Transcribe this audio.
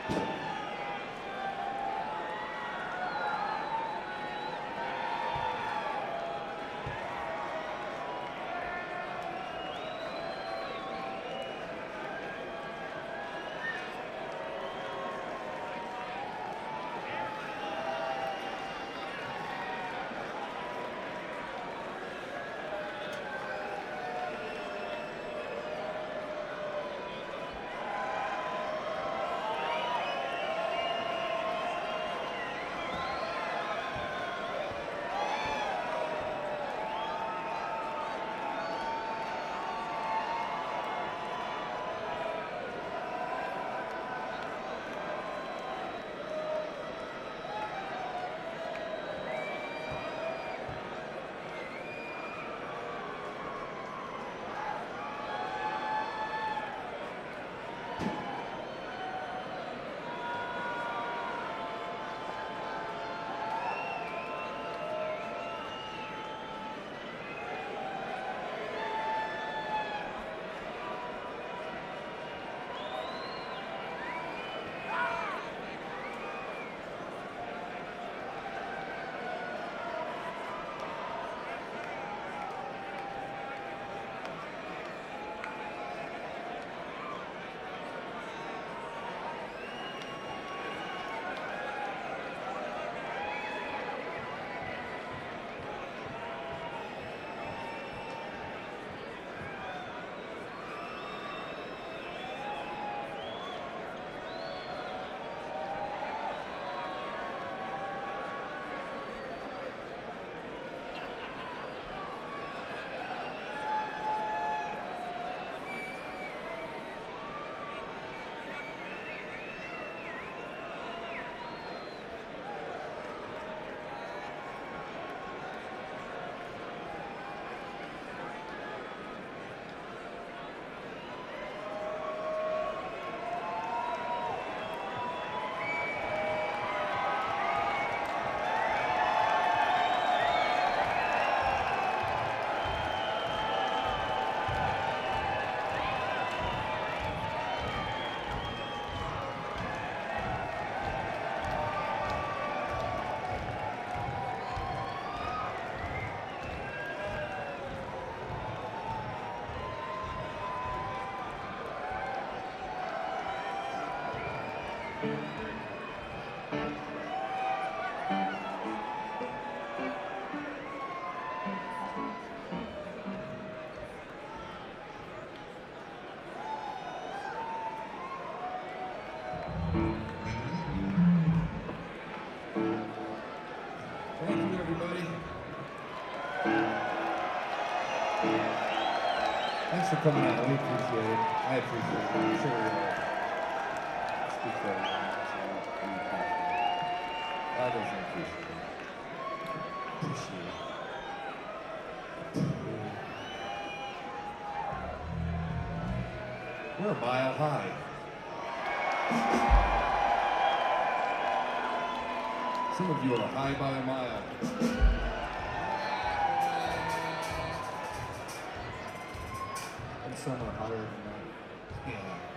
Thanks for coming out. We appreciate it. I appreciate it. I'm sure we all speak for everyone. Others appreciate it. Appreciate it. We're a mile high. Some of you are high by a mile. And some are higher than that. Yeah.